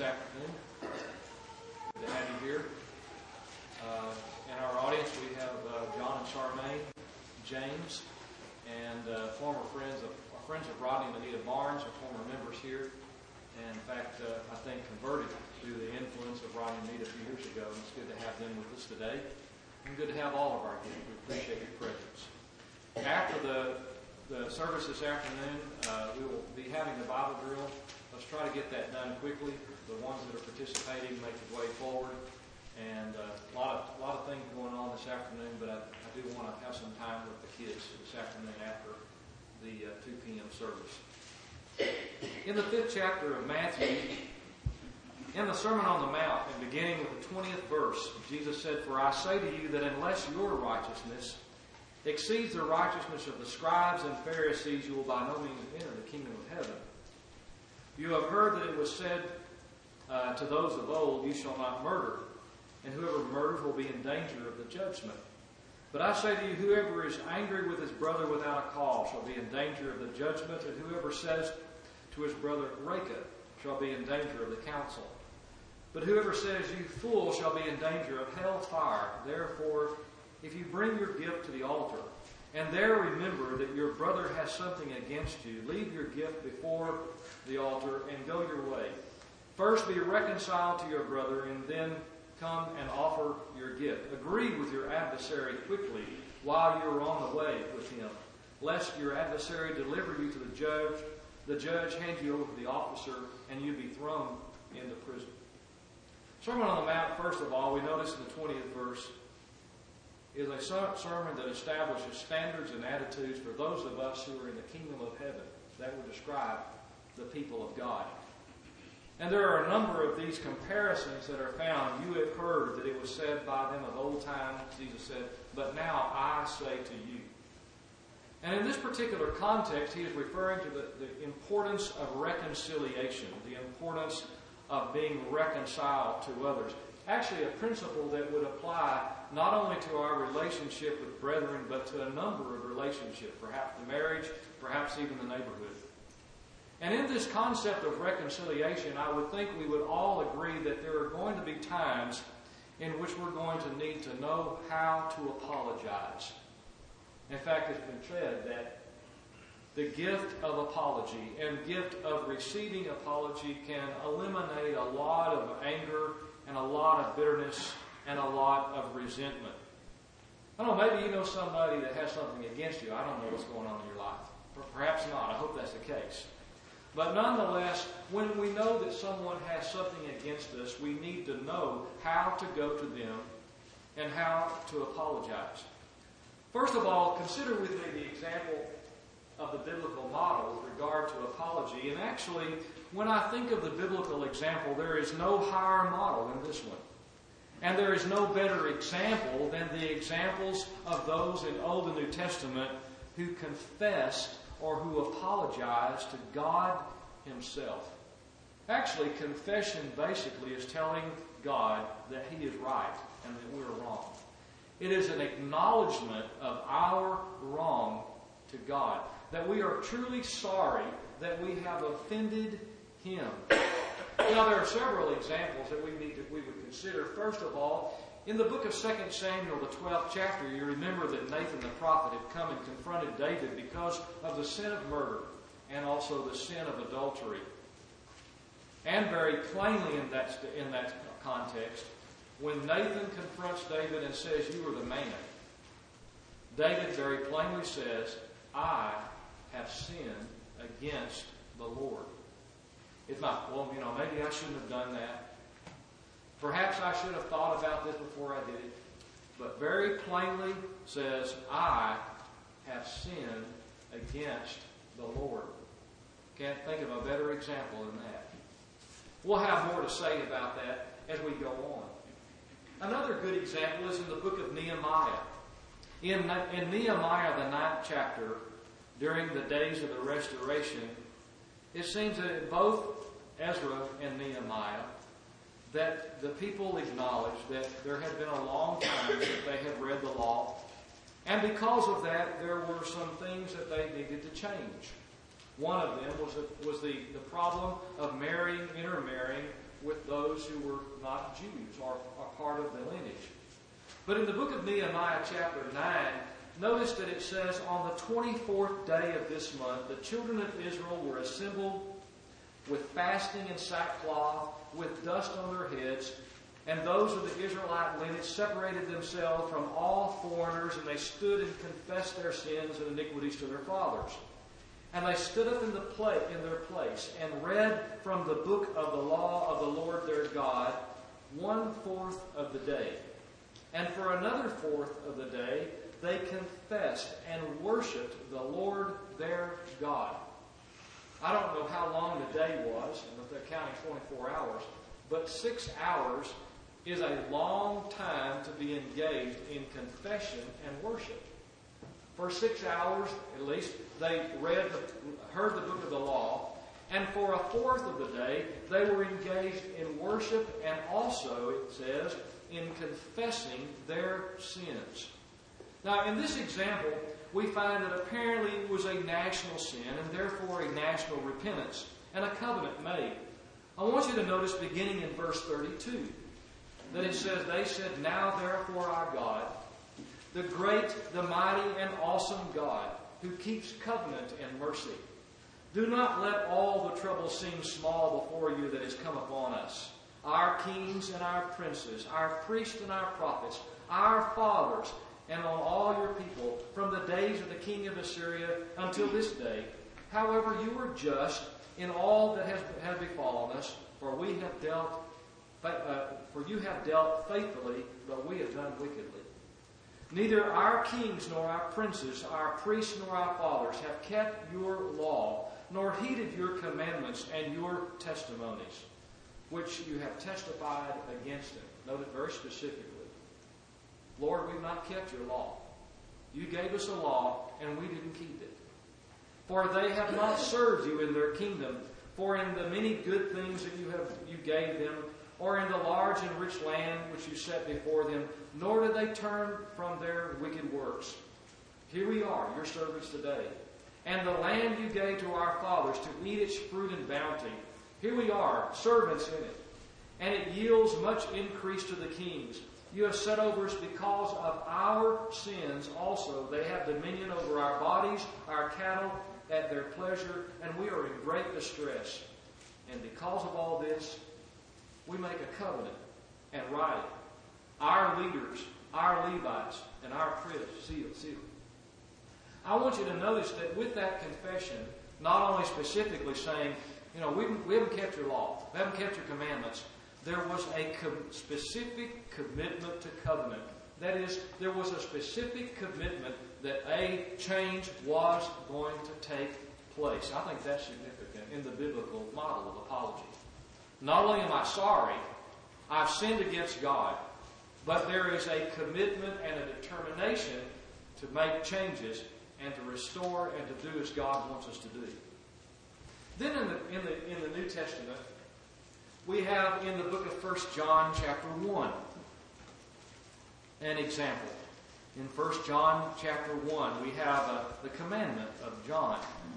afternoon. Good to have you here. In our audience, we have John and Charmaine, James, and former friends of Rodney and Anita Barnes, are former members here. And in fact, I think converted through the influence of Rodney and Anita a few years ago. And it's good to have them with us today. And good to have all of our guests. We appreciate your presence. After the service this afternoon, we will be having the Bible drill. Let's try to get that done quickly. The ones that are participating make their way forward. And a lot of things going on this afternoon, but I do want to have some time with the kids this afternoon after the 2 p.m. service. In the 5th chapter of Matthew, in the Sermon on the Mount, and beginning with the 20th verse, Jesus said, "For I say to you that unless your righteousness exceeds the righteousness of the scribes and Pharisees, you will by no means enter the kingdom of heaven. You have heard that it was said to those of old, you shall not murder, and whoever murders will be in danger of the judgment. But I say to you, whoever is angry with his brother without a cause shall be in danger of the judgment, and whoever says to his brother, Raca, shall be in danger of the council. But whoever says, you fool, shall be in danger of hell's fire. Therefore, if you bring your gift to the altar, and there remember that your brother has something against you, leave your gift before the altar and go your way. First be reconciled to your brother, and then come and offer your gift. Agree with your adversary quickly while you are on the way with him, lest your adversary deliver you to the judge hand you over to the officer, and you be thrown into prison." Sermon on the Mount, first of all, we notice in the 20th verse, is a sermon that establishes standards and attitudes for those of us who are in the kingdom of heaven that would describe the people of God. And there are a number of these comparisons that are found. You have heard that it was said by them of old time, Jesus said, but now I say to you. And in this particular context, he is referring to the importance of reconciliation, the importance of being reconciled to others. Actually, a principle that would apply not only to our relationship with brethren, but to a number of relationships, perhaps the marriage, perhaps even the neighborhood. And in this concept of reconciliation, I would think we would all agree that there are going to be times in which we're going to need to know how to apologize. In fact, it's been said that the gift of apology and gift of receiving apology can eliminate a lot of anger and a lot of bitterness and a lot of resentment. I don't know, maybe you know somebody that has something against you. I don't know what's going on in your life. Or perhaps not. I hope that's the case. But nonetheless, when we know that someone has something against us, we need to know how to go to them and how to apologize. First of all, consider with me the example of the biblical model with regard to apology. And actually, when I think of the biblical example, there is no higher model than this one. And there is no better example than the examples of those in Old and New Testament who confessed or who apologized to God himself. Actually, confession basically is telling God that he is right and that we're wrong. It is an acknowledgement of our wrong to God, that we are truly sorry that we have offended him. Now, there are several examples that we would consider. First of all, in the book of 2 Samuel, the 12th chapter, you remember that Nathan the prophet had come and confronted David because of the sin of murder and also the sin of adultery. And very plainly in that context, when Nathan confronts David and says, you are the man, David very plainly says, I have sinned against the Lord. It's not, well, maybe I shouldn't have done that. Perhaps I should have thought about this before I did it. But very plainly says, I have sinned against the Lord. Can't think of a better example than that. We'll have more to say about that as we go on. Another good example is in the book of Nehemiah. In Nehemiah, the 9th chapter, during the days of the restoration, it seems that in both Ezra and Nehemiah, that the people acknowledged that there had been a long time since they had read the law. And because of that, there were some things that they needed to change. One of them was the problem of intermarrying with those who were not Jews or part of the lineage. But in the book of Nehemiah chapter 9, notice that it says, on the 24th day of this month, the children of Israel were assembled with fasting and sackcloth, with dust on their heads, and those of the Israelite lineage separated themselves from all foreigners, and they stood and confessed their sins and iniquities to their fathers. And they stood up in their place and read from the book of the law of the Lord their God 1/4 of the day. And for another 1/4 of the day, they confessed and worshipped the Lord their God. I don't know how long the day was, and if they're counting 24 hours, but 6 hours is a long time to be engaged in confession and worship. For 6 hours, at least, they heard the book of the law, and for a 1/4 of the day, they were engaged in worship and also, it says, in confessing their sins. Now, in this example, we find that apparently it was a national sin and therefore a national repentance and a covenant made. I want you to notice beginning in verse 32 that it says, they said, now therefore our God, the great, the mighty, and awesome God, who keeps covenant and mercy, do not let all the trouble seem small before you that has come upon us, our kings and our princes, our priests and our prophets, our fathers, and on all your people, from the days of the king of Assyria until this day. However, you were just in all that has befallen us, for you have dealt faithfully, but we have done wickedly. Neither our kings nor our princes, our priests nor our fathers have kept your law, nor heeded your commandments and your testimonies, which you have testified against them. Note it very specifically. Lord, we've not kept your law. You gave us a law, and we didn't keep it. For they have not served you in their kingdom, for in the many good things that you gave them, or in the large and rich land which you set before them, nor did they turn from their wicked works. Here we are, your servants today. And the land you gave to our fathers to eat its fruit and bounty. Here we are, servants in it. And it yields much increase to the kings. You have set over us because of our sins also. They have dominion over our bodies, our cattle, at their pleasure, and we are in great distress. And because of all this, we make a covenant and write it. Our leaders, our Levites, and our priests seal it. I want you to notice that with that confession, not only specifically saying, we haven't kept your law, we haven't kept your commandments, there was a specific commitment to covenant. That is, there was a specific commitment that a change was going to take place. I think that's significant in the biblical model of apology. Not only am I sorry, I've sinned against God, but there is a commitment and a determination to make changes and to restore and to do as God wants us to do. Then in the New Testament, we have in the book of 1 John chapter 1 an example. In 1 John chapter 1, we have the commandment of John.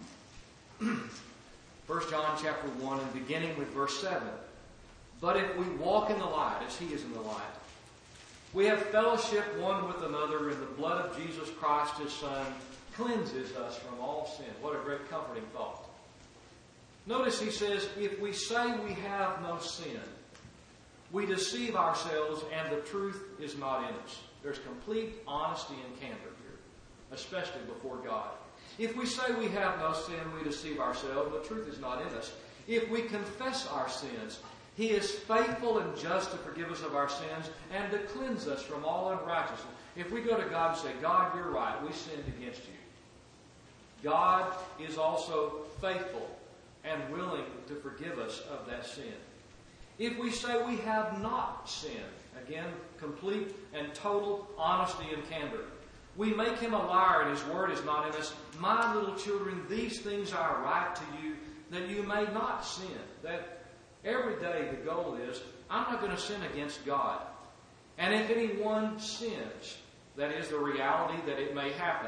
1 John chapter 1, and beginning with verse 7. But if we walk in the light, as he is in the light, we have fellowship one with another, and the blood of Jesus Christ, his Son, cleanses us from all sin. What a great comforting thought. Notice he says, if we say we have no sin, we deceive ourselves and the truth is not in us. There's complete honesty and candor here, especially before God. If we say we have no sin, we deceive ourselves, the truth is not in us. If we confess our sins, he is faithful and just to forgive us of our sins and to cleanse us from all unrighteousness. If we go to God and say, God, you're right, we sinned against you, God is also faithful and willing to forgive us of that sin. If we say we have not sinned, again, complete and total honesty and candor, we make him a liar and his word is not in us. My little children, these things I write to you that you may not sin. That every day the goal is, I'm not going to sin against God. And if anyone sins, that is the reality that it may happen.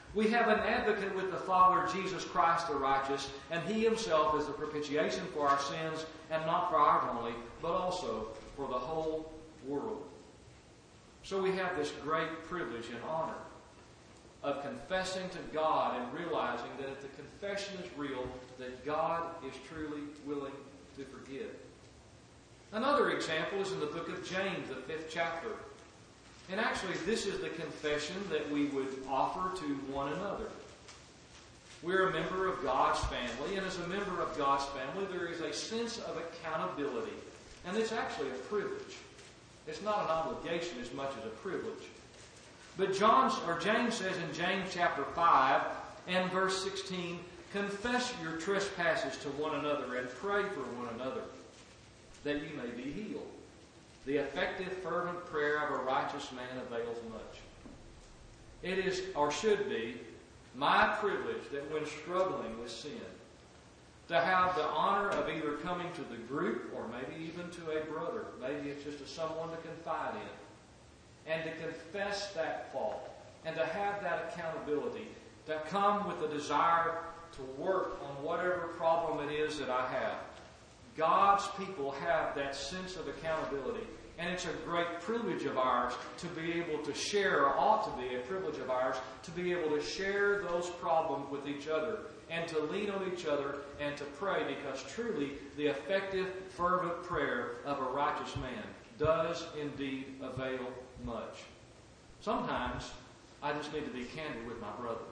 We have an advocate with the Father, Jesus Christ the righteous, and He Himself is the propitiation for our sins, and not for ours only, but also for the whole world. So we have this great privilege and honor of confessing to God and realizing that if the confession is real, that God is truly willing to forgive. Another example is in the book of James, the 5th chapter. And actually, this is the confession that we would offer to one another. We're a member of God's family, and as a member of God's family, there is a sense of accountability. And it's actually a privilege. It's not an obligation as much as a privilege. But James says in James chapter 5 and verse 16, confess your trespasses to one another and pray for one another, that you may be healed. The effective, fervent prayer of a righteous man avails much. It is, or should be, my privilege that when struggling with sin, to have the honor of either coming to the group or maybe even to a brother, maybe it's just someone to confide in, and to confess that fault, and to have that accountability, to come with the desire to work on whatever problem it is that I have. God's people have that sense of accountability, and it's a great privilege of ours to be able to share, or ought to be a privilege of ours, to be able to share those problems with each other, and to lean on each other, and to pray, because truly the effective, fervent prayer of a righteous man does indeed avail much. Sometimes I just need to be candid with my brother.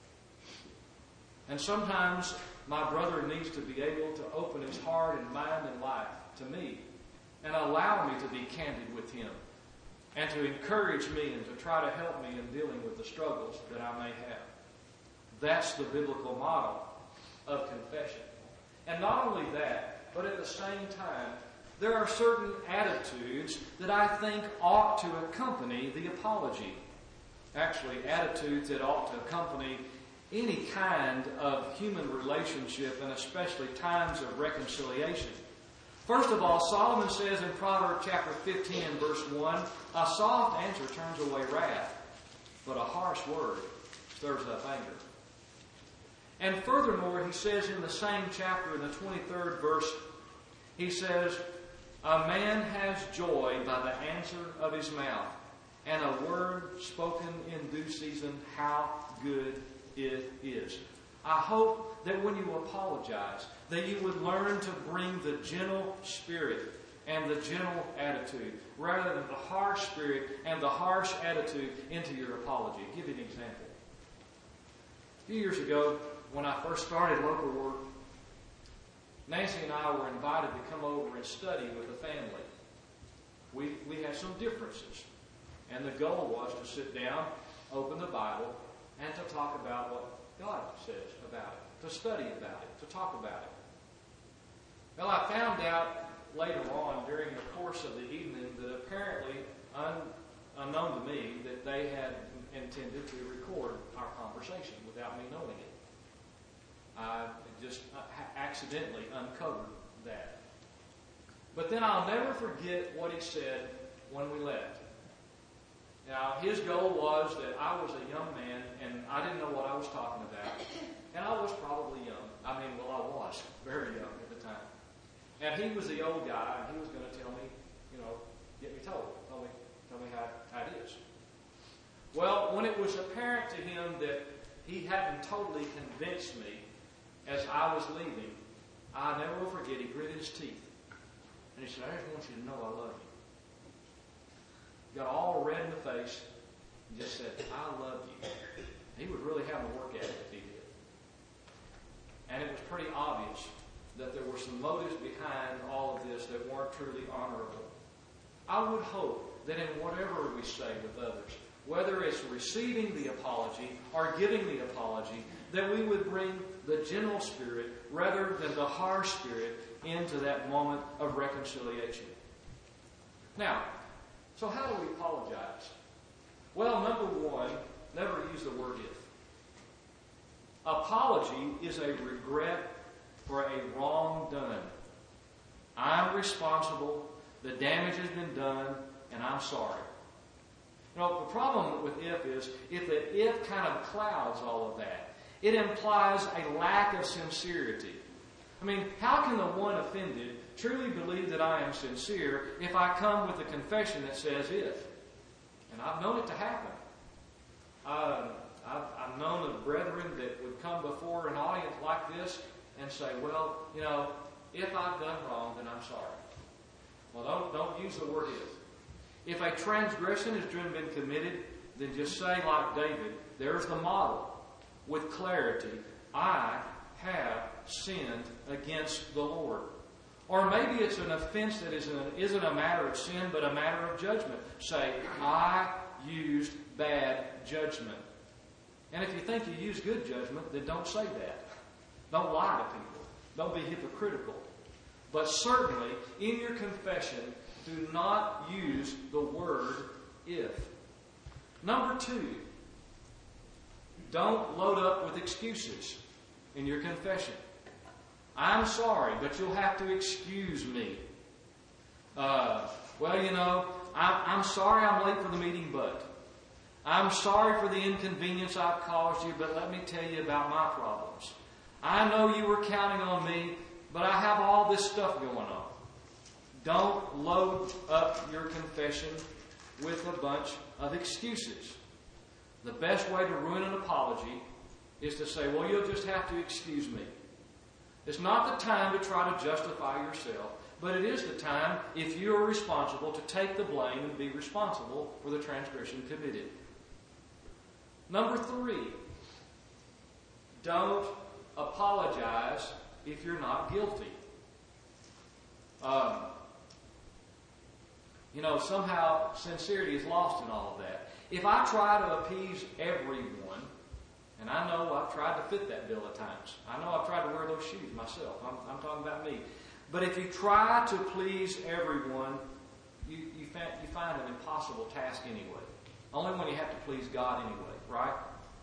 And sometimes my brother needs to be able to open his heart and mind and life to me and allow me to be candid with him and to encourage me and to try to help me in dealing with the struggles that I may have. That's the biblical model of confession. And not only that, but at the same time, there are certain attitudes that I think ought to accompany the apology. Actually, attitudes that ought to accompany any kind of human relationship, and especially times of reconciliation. First of all, Solomon says in Proverbs chapter 15 and verse 1, a soft answer turns away wrath, but a harsh word stirs up anger. And furthermore, he says in the same chapter, in the 23rd verse, he says, a man has joy by the answer of his mouth, and a word spoken in due season, how good it is. I hope that when you apologize, that you would learn to bring the gentle spirit and the gentle attitude, rather than the harsh spirit and the harsh attitude into your apology. I'll give you an example. A few years ago, when I first started local work, Nancy and I were invited to come over and study with the family. We had some differences, and the goal was to sit down, open the Bible, and to talk about what God says about it, to study about it, to talk about it. Well, I found out later on during the course of the evening that apparently, unknown to me, that they had intended to record our conversation without me knowing it. I just accidentally uncovered that. But then I'll never forget what he said when we left. Now, his goal was that I was a young man, and I didn't know what I was talking about. And I was probably young. I was very young at the time. And he was the old guy, and he was going to tell me, get me told. Tell me how it is. Well, when it was apparent to him that he hadn't totally convinced me as I was leaving, I never will forget, he gritted his teeth. And he said, I just want you to know I love you. Got all red in the face and just said, I love you. He would really have a work ethic if he did. And it was pretty obvious that there were some motives behind all of this that weren't truly honorable. I would hope that in whatever we say with others, whether it's receiving the apology or giving the apology, that we would bring the gentle spirit rather than the harsh spirit into that moment of reconciliation. Now, so how do we apologize? Well, number one, never use the word if. Apology is a regret for a wrong done. I'm responsible, the damage has been done, and I'm sorry. You know, the problem with if is, if the if kind of clouds all of that, it implies a lack of sincerity. I mean, how can the one offended truly believe that I am sincere if I come with a confession that says if? And I've known it to happen. I've known of brethren that would come before an audience like this and say, well, you know, if I've done wrong, then I'm sorry. Well, don't use the word if. If a transgression has been committed, then just say like David, there's the model with clarity, I have sinned against the Lord. Or maybe it's an offense that isn't a matter of sin, but a matter of judgment. Say, I used bad judgment. And if you think you use good judgment, then don't say that. Don't lie to people. Don't be hypocritical. But certainly, in your confession, do not use the word if. Number 2, don't load up with excuses in your confession. I'm sorry, but you'll have to excuse me. Well, you know, I'm sorry I'm late for the meeting, but I'm sorry for the inconvenience I've caused you, but let me tell you about my problems. I know you were counting on me, but I have all this stuff going on. Don't load up your confession with a bunch of excuses. The best way to ruin an apology is to say, well, you'll just have to excuse me. It's not the time to try to justify yourself, but it is the time, if you are responsible, to take the blame and be responsible for the transgression committed. Number 3, don't apologize if you're not guilty. You know, somehow sincerity is lost in all of that. If I try to appease everyone, and I know I've tried to fit that bill at times. I know I've tried to wear those shoes myself. I'm talking about me. But if you try to please everyone, you find an impossible task anyway. Only when you have to please God anyway, right?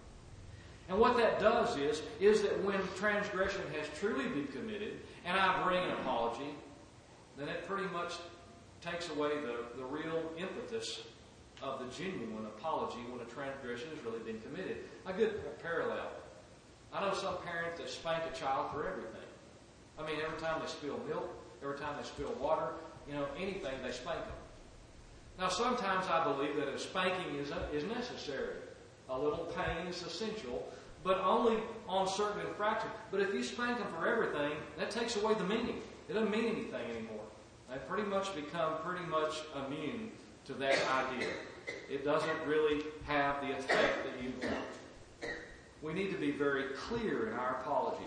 And what that does is that when transgression has truly been committed, and I bring an apology, then it pretty much takes away the real impetus of the genuine apology when a transgression has really been committed. A good parallel. I know some parents that spank a child for everything. I mean, every time they spill milk, every time they spill water, you know, anything, they spank them. Now, sometimes I believe that a spanking is necessary. A little pain is essential, but only on certain infractions. But if you spank them for everything, that takes away the meaning. It doesn't mean anything anymore. They pretty much become immune to that idea. It doesn't really have the effect that you want. We need to be very clear in our apology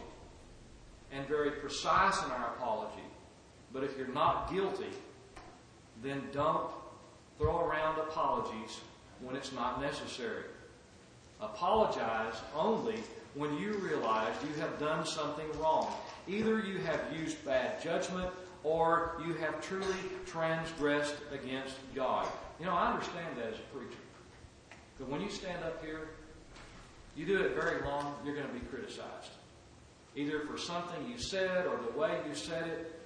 and very precise in our apology. But if you're not guilty, then don't throw around apologies when it's not necessary. Apologize only when you realize you have done something wrong. Either you have used bad judgment or you have truly transgressed against God. You know, I understand that as a preacher. But when you stand up here, you do it very long, you're going to be criticized. Either for something you said or the way you said it.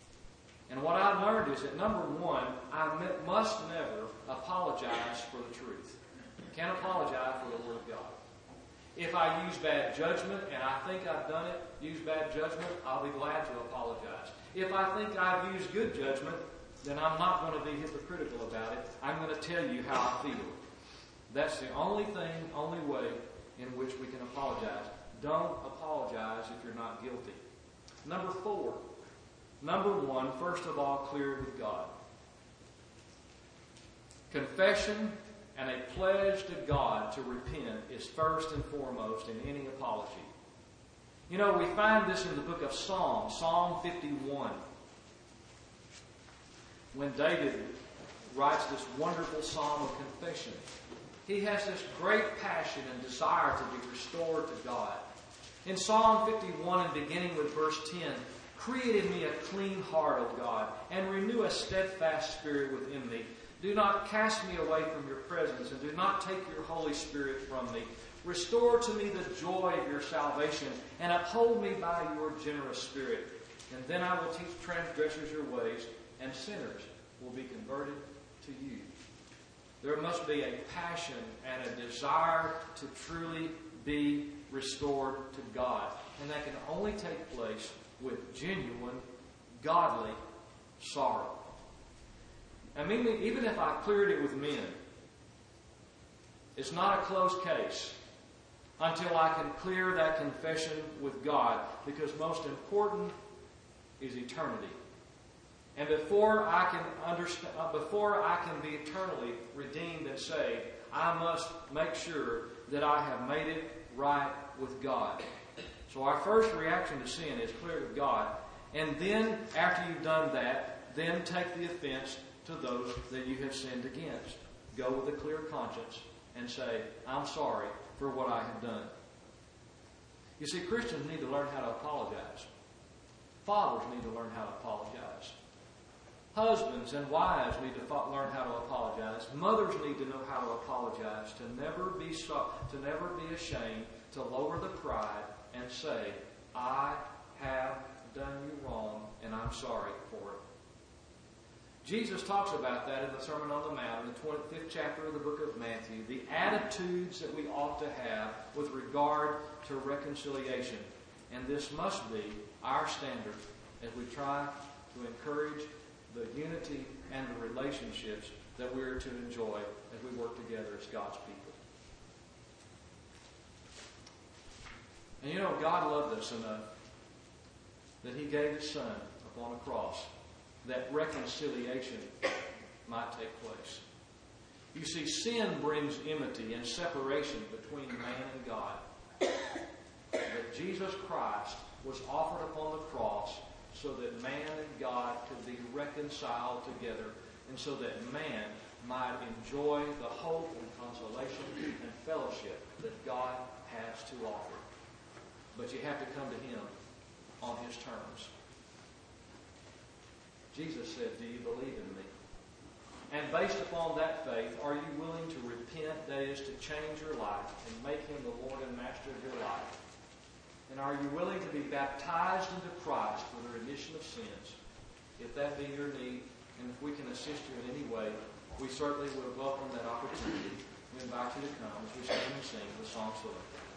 And what I learned is that, number 1, I must never apologize for the truth. Can't apologize for the Word of God. If I use bad judgment and I think I've done it, use bad judgment, I'll be glad to apologize. If I think I've used good judgment, then I'm not going to be hypocritical about it. I'm going to tell you how I feel. That's the only way in which we can apologize. Don't apologize if you're not guilty. Number 4. Number 1, first of all, clear with God. Confession and a pledge to God to repent is first and foremost in any apology. You know, we find this in the book of Psalms, Psalm 51. When David writes this wonderful psalm of confession, he has this great passion and desire to be restored to God. In Psalm 51 and beginning with verse 10, create in me a clean heart, O God, and renew a steadfast spirit within me. Do not cast me away from your presence, and do not take your Holy Spirit from me. Restore to me the joy of your salvation, and uphold me by your generous spirit. And then I will teach transgressors your ways, and sinners will be converted to you. There must be a passion and a desire to truly be restored to God. And that can only take place with genuine, godly sorrow. I mean, even if I cleared it with men, it's not a closed case until I can clear that confession with God, because most important is eternity. And before I can be eternally redeemed and saved, I must make sure that I have made it right with God. So our first reaction to sin is clear with God. And then, after you've done that, then take the offense to those that you have sinned against. Go with a clear conscience and say, I'm sorry for what I have done. You see, Christians need to learn how to apologize. Fathers need to learn how to apologize. Husbands and wives need to learn how to apologize. Mothers need to know how to apologize, to never be ashamed, to lower the pride and say, I have done you wrong and I'm sorry for it. Jesus talks about that in the Sermon on the Mount, in the 25th chapter of the book of Matthew, the attitudes that we ought to have with regard to reconciliation. And this must be our standard as we try to encourage the unity and the relationships that we are to enjoy as we work together as God's people. And you know, God loved us enough that He gave His Son upon the cross that reconciliation might take place. You see, sin brings enmity and separation between man and God. But Jesus Christ was offered upon the cross so that man and God could be reconciled together, and so that man might enjoy the hope and consolation and fellowship that God has to offer. But you have to come to Him on His terms. Jesus said, do you believe in me? And based upon that faith, are you willing to repent, that is, to change your life and make Him the Lord and Master of your life? And are you willing to be baptized into Christ for the remission of sins? If that be your need, and if we can assist you in any way, we certainly would welcome that opportunity. We invite you to come as we stand and sing the song, Sola.